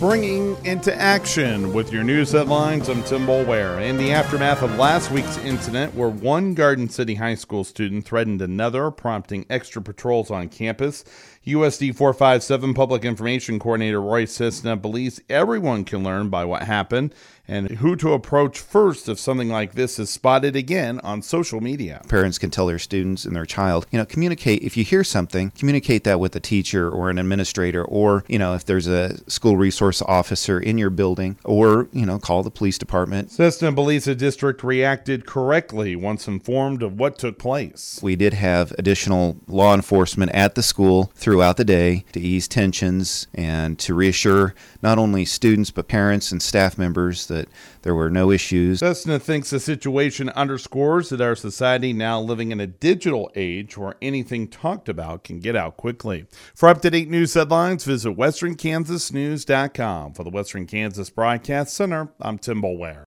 springing into action with your news headlines. I'm Tim Boulware. In the aftermath of last week's incident where one Garden City High School student threatened another, prompting extra patrols on campus, USD 457 Public Information Coordinator Roy Cisna believes everyone can learn by what happened and who to approach first if something like this is spotted again on social media. Parents can tell their students and their child, communicate. If you hear something, communicate that with a teacher or an administrator, or, if there's a school resource officer in your building, or, call the police department. Cisna believes the district reacted correctly once informed of what took place. We did have additional law enforcement at the school throughout the day to ease tensions and to reassure not only students but parents and staff members that there were no issues. Cisna thinks the situation underscores that our society now living in a digital age where anything talked about can get out quickly. For up-to-date news headlines, visit westernkansasnews.com. For the Western Kansas Broadcast Center, I'm Tim Boulware.